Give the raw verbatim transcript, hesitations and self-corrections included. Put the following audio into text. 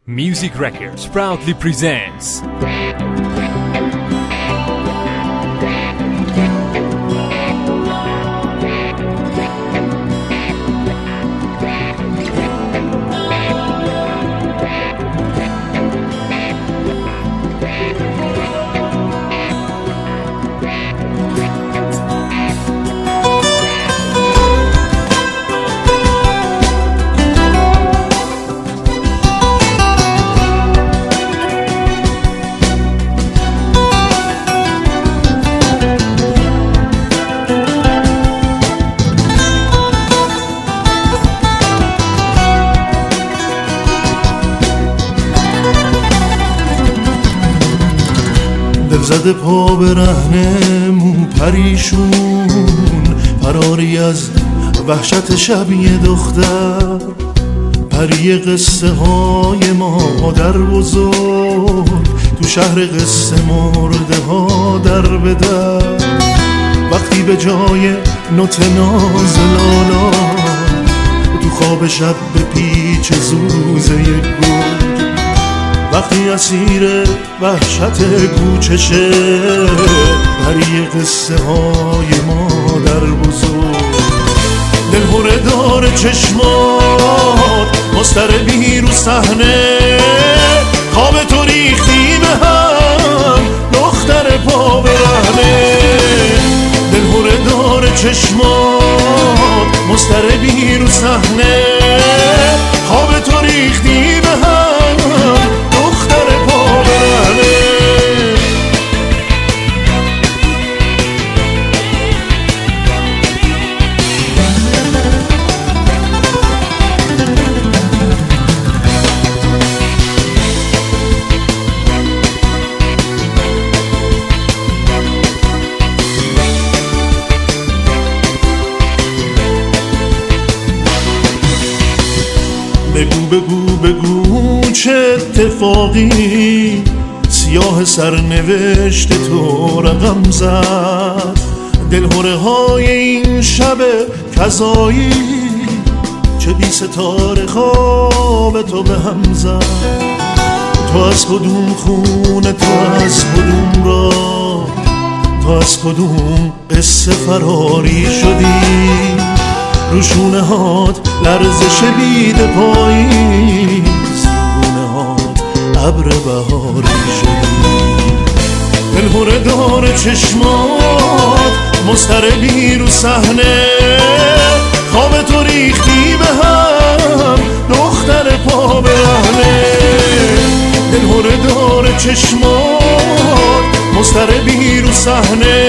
Music Records proudly presents دل زده پا به رهن مو پریشون، فراری از وحشت شب یه دختر، پری قصه های مادر بزرگ تو شهر قصه مرده ها در به در. وقتی به جای نوت ناز لالا تو خواب شب به پیچ زوزه گل، وقتی اسیر وحشت کوچشه پری قصه های مادر بزرگ. دلهوره داره چشمات مضطربی رو صحنه، خواب تو ریختی به هم دختر پا به رهنه. دلهوره داره چشمات مضطربی رو صحنه، خواب تو ریختی به هم دختر پا به رهنه. بگو بگو بگو چه اتفاقی سیاه سرنوشت تو رقم زد. دلهوره های این شب کذایی چه بی ستاره خواب تو به هم زد. تو از کدوم خونه، تو از کدوم راه، تو از کدوم قصه فراری شدی. روشونه هات لرزش بید پاییز، روشونه هات ابر بهاری شدی. دلهوره داره چشمات مضطربی رو صحنه، خواب تو ریختی به هم دختر پا به رهنه. دلهوره داره چشمات مضطربی رو صحنه،